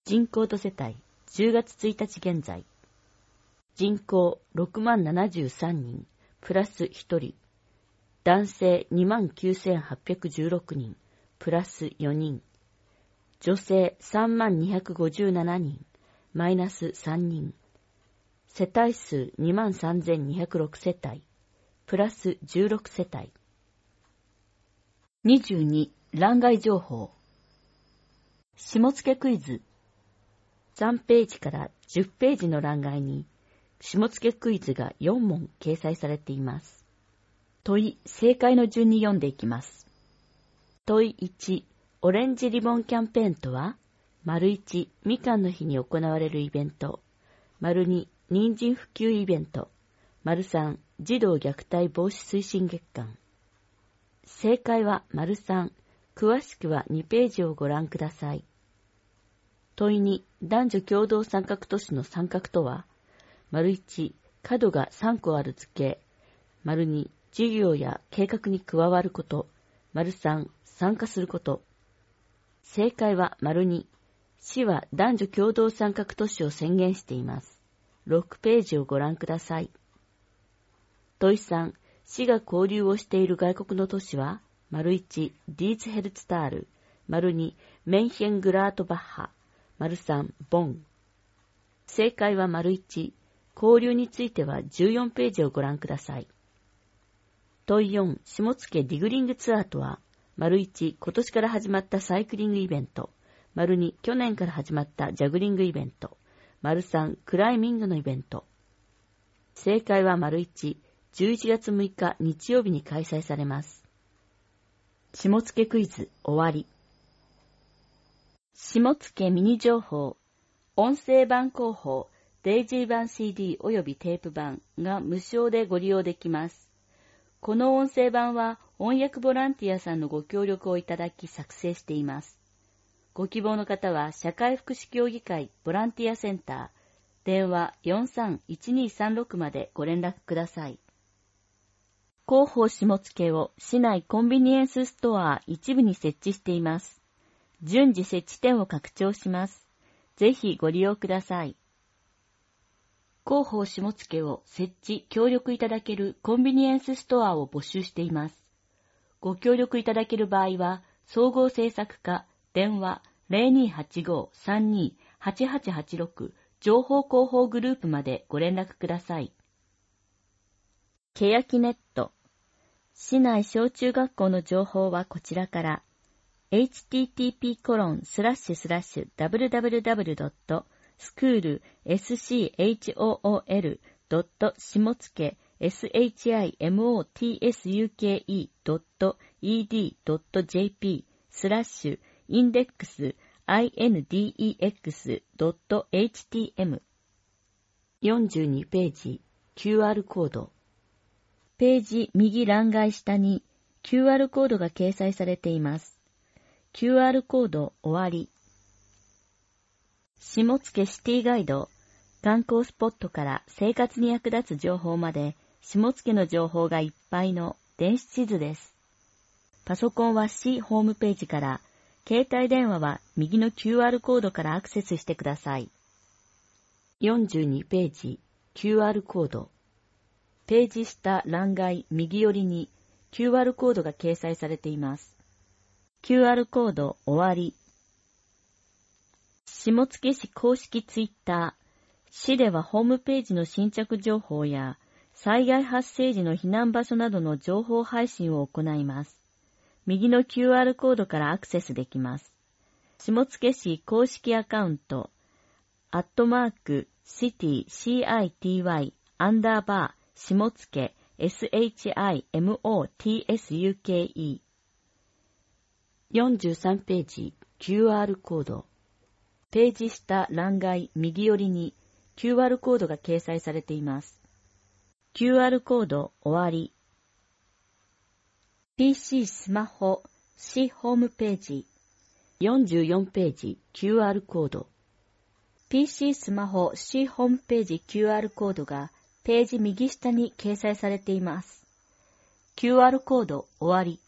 人口と世帯、10月1日現在。人口60,073人、プラス1人。男性29,816人、プラス4人。女性32,57人、マイナス3人。世帯数23,206世帯、プラス16世帯。22、欄外情報。下付クイズ。3ページから10ページの欄外に、下付クイズが4問掲載されています。問い、正解の順に読んでいきます。問い1、オレンジリボンキャンペーンとは、1、みかんの日に行われるイベント。2、人参普及イベント。3、児童虐待防止推進月間。正解は3、詳しくは2ページをご覧ください。問い2、男女共同参画都市の参画とは、1、角が3個ある図形。2、事業や計画に加わること。3、参加すること。正解は2、市は男女共同参画都市を宣言しています。6ページをご覧ください。問い3、市が交流をしている外国の都市は、1、ディーツヘルツタール。2、メンヘングラートバッハ。3、ボン。正解は1、交流については14ページをご覧ください。問い4、下付ディグリングツアーとは、1、今年から始まったサイクリングイベント。2、去年から始まったジャグリングイベント。3、クライミングのイベント。正解は1、11月6日日曜日に開催されます。下付クイズ終わり。下付ミニ情報。音声版広報、デイジー版 CD およびテープ版が無償でご利用できます。この音声版は翻訳ボランティアさんのご協力をいただき作成しています。ご希望の方は社会福祉協議会ボランティアセンター、電話 43-1236 までご連絡ください。広報下付を市内コンビニエンスストア一部に設置しています。順次設置店を拡張します。ぜひご利用ください。広報下付を設置協力いただけるコンビニエンスストアを募集しています。ご協力いただける場合は、総合制作課電話 0285-32-8886 情報広報グループまでご連絡ください。けやきネット。市内小中学校の情報はこちらから。http://www.school.shiмотsuke.index.htm 42ページ QR コード。ページ右欄外下に QR コードが掲載されています。QR コード終わり。下付シティガイド。観光スポットから生活に役立つ情報まで下付の情報がいっぱいの電子地図です。パソコンは市ホームページから、携帯電話は右の QR コードからアクセスしてください。42ページ QR コード。ページ下欄外右寄りに QR コードが掲載されています。QR コード終わり。下付市公式ツイッター。市ではホームページの新着情報や災害発生時の避難場所などの情報配信を行います。右の QR コードからアクセスできます。下付市公式アカウント、@city city_ 下付 shimotsuke 43ページ QR コード。ページ下欄外右寄りに QR コードが掲載されています。QR コード終わり。PC スマホ市ホームページ。44ページ QR コード。PC スマホ市ホームページ QR コードがページ右下に掲載されています。QR コード終わり。